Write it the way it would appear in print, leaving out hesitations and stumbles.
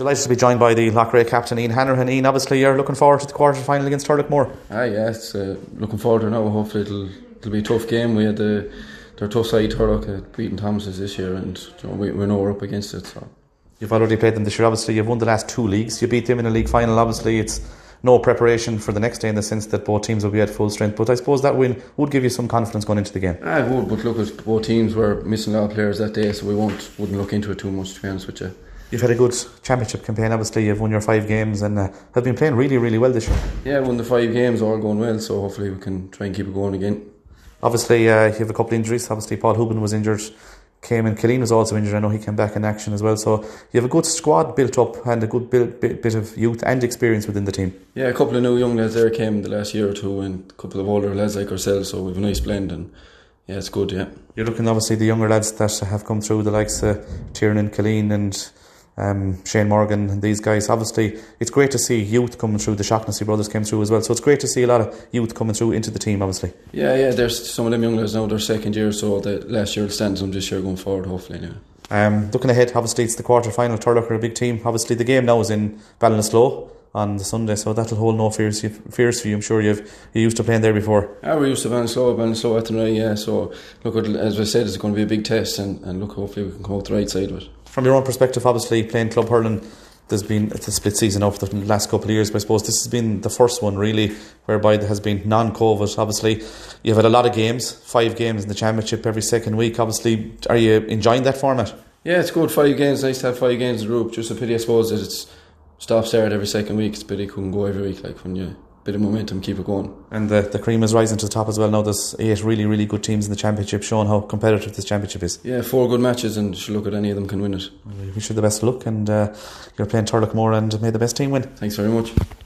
Delighted to be joined by the Loughrea captain Ian Hanrahan. Ian, obviously you're looking forward to the quarter final against Turlockmore. Yeah, it's looking forward to now. Hopefully it'll be a tough game. We had their tough side Turlock beating Thomas's this year, and we know we're up against it. So you've already played them this year. Obviously you've won the last two leagues. You beat them in a league final. Obviously it's no preparation for the next day in the sense that both teams will be at full strength, but I suppose that win would give you some confidence going into the game. It would, but look, both teams were missing a lot of players that day, so we wouldn't look into it too much, to be honest with you. You've had a good championship campaign. Obviously you've won your 5 games and have been playing really, really well this year. Yeah, won the 5 games, all going well, so hopefully we can try and keep it going again. Obviously you have a couple of injuries. Obviously Paul Hubin was injured, Cayman Killeen was also injured. I know he came back in action as well, so you have a good squad built up and a good bit of youth and experience within the team. Yeah, a couple of new young lads there came in the last year or two, and a couple of older lads like ourselves, so we've a nice blend, and yeah, it's good. Yeah, you're looking obviously the younger lads that have come through, the likes of Tiernan Killeen and Shane Morgan and these guys. Obviously it's great to see youth coming through. The Shaughnessy brothers came through as well, so it's great to see a lot of youth coming through into the team obviously. Yeah, there's some of them young lads now, their second year, so the last year will stand them this year going forward, hopefully anyway. Looking ahead, obviously it's the quarter final. Turlock are a big team. Obviously the game now is in Ballinasloe on the Sunday, so that'll hold no fears for you. I'm sure you're used to playing there before. Yeah, we're used to Ballinasloe at the night, yeah, so look, as I said, it's going to be a big test, and look, hopefully we can come out the right side of it. From your own perspective, obviously playing club hurling, it's a split season over the last couple of years, but I suppose this has been the first one really whereby there has been non-COVID. Obviously you've had a lot of games, 5 games in the championship every second week. Obviously, are you enjoying that format? Yeah, it's good, 5 games, nice to have 5 games in the group. Just a pity I suppose that it's stop-start every second week. It's a pity it couldn't go every week, like when you bit of momentum, keep it going. And the cream is rising to the top as well now. There's 8 really, really good teams in the championship, showing how competitive this championship is. Yeah, 4 good matches, and you should look at any of them can win it. We wish you the best of luck, and you're playing Turlockmore, and may the best team win. Thanks very much.